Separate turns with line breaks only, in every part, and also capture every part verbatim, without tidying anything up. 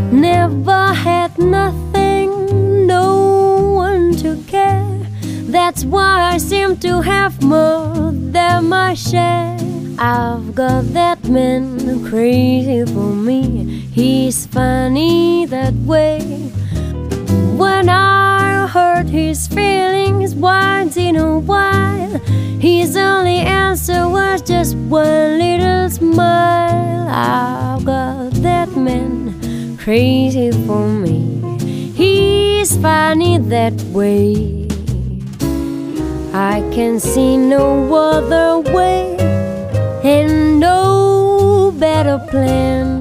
Never had nothing, no one to care. That's why I seem to have more than my share. I've got that man crazy for me. He's funny that way. When I hurt his feelings once in a while, his only answer was just one little smile. I've got that man crazy for me. He's funny that way. I can see no other way and no better plan.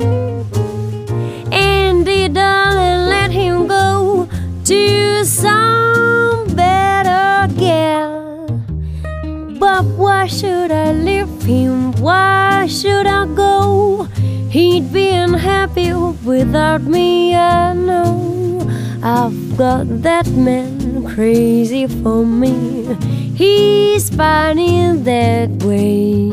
Andy, darling, let him go to some better girl. But why should I leave him? Why should I go? He'd be unhappy without me, I know. I've got that man crazy for me. He's funny that way.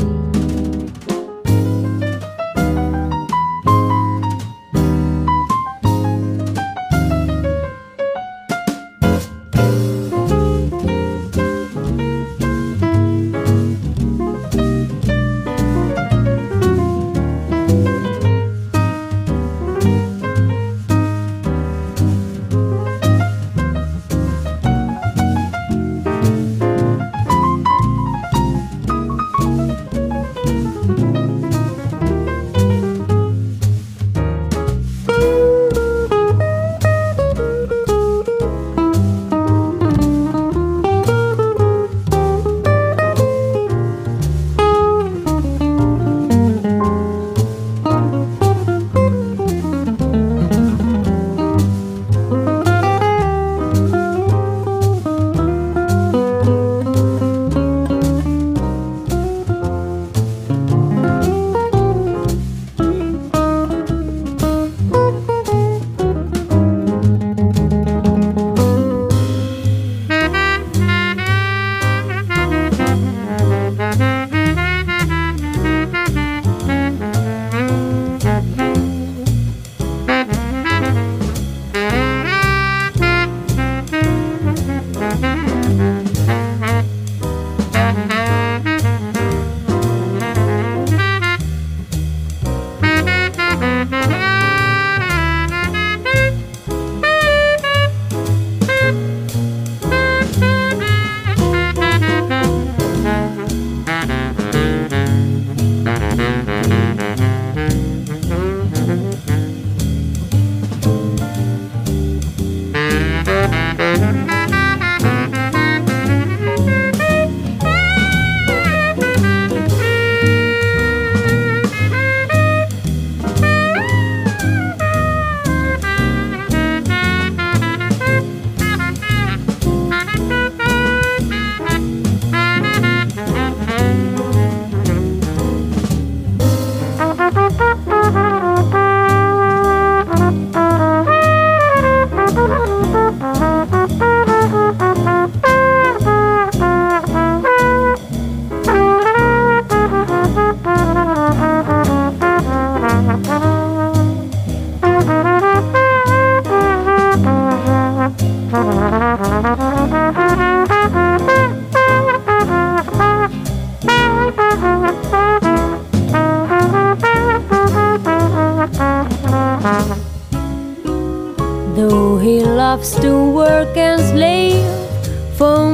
Though he loves to work and slave for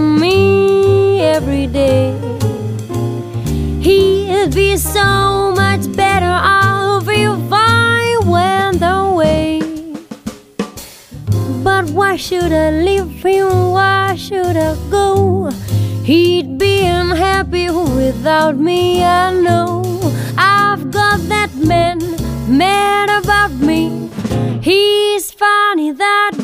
me every day, he'd be so much better off if I went away. But why should I leave him? Why should I go? He'd be unhappy without me, I know. I've got that man mad about me. He's funny that